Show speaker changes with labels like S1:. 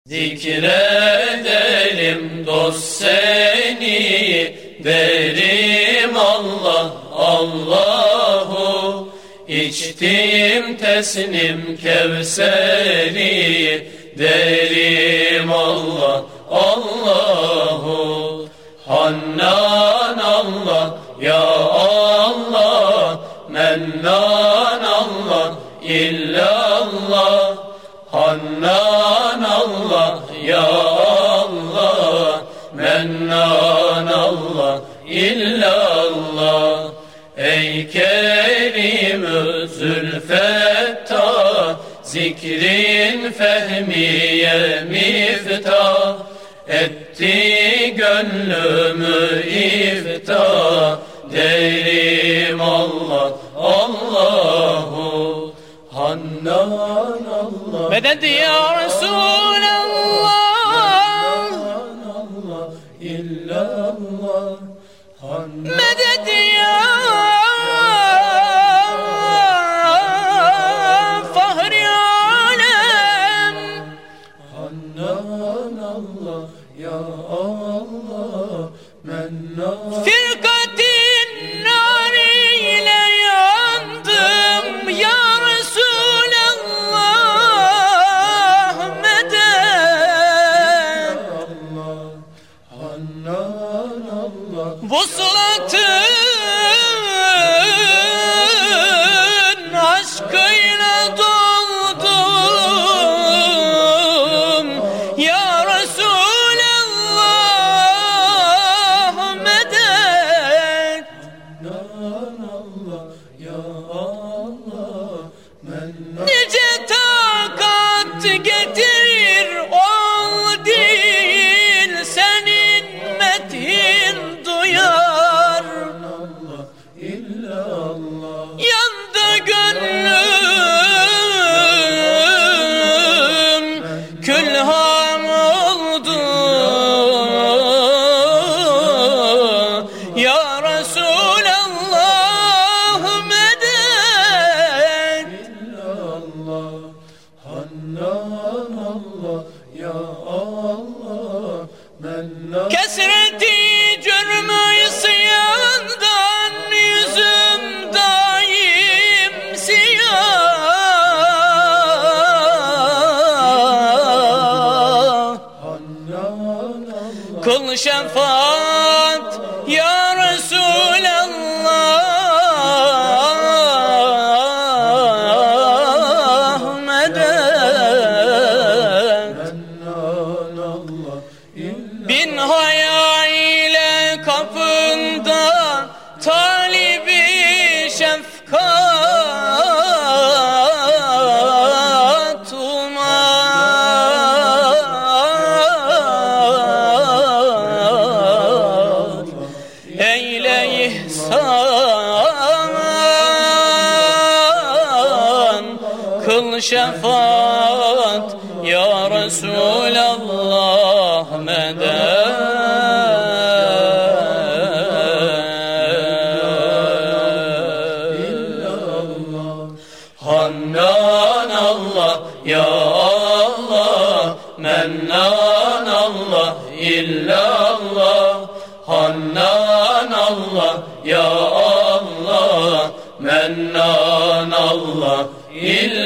S1: Zikredelim dost seni, derim Allah, Allahu. İçtim teslim Kevseri, derim Allah, Allahu. Hannan Allah, ya Allah, mennan Allah, illallah. Hannan Allah, ya Allah, mennan Allah, illallah. Ey Kerim-ü Zülfettah, zikrin fehmiye miftah, etti gönlümü iftah, derim Allah, Allahu. Hannan Allah,
S2: medet ya Resulallah,
S1: mennan Allah, illallah.
S2: medet ya Fahri alem.
S1: Hannan Allah, ya Allah, mennan.
S2: Firkatin nariyle yandım ya Resulallah, medet.
S1: Hannan Allah,
S2: Vuslatın aşkıyla doldum ya Resulallah, medet.
S1: Hannan Allah, ya Allah, mennan.
S2: Nice takat getirir ol değil, senin methin duyar.
S1: Allah, illallah.
S2: Yandı gönlüm, külhan oldu ya Resulallah, medet.
S1: İllallah. Hannan Allah, ya Allah, mennan.
S2: Kesreti cürmü isyandan yüzüm daim siyah.
S1: Hannan Allah,
S2: Kıl şefaat ya Resulallah, medet.
S1: mennan Allah, illallah.
S2: Bin haya ile kapında talibi şefkat umar. Eyle ihsan, kıl şefaat ya Resulallah, medet.
S1: Hannan Allah, ya Allah, mennan Allah, illallah. Hannan Allah, ya Allah, mennan Allah, illallah.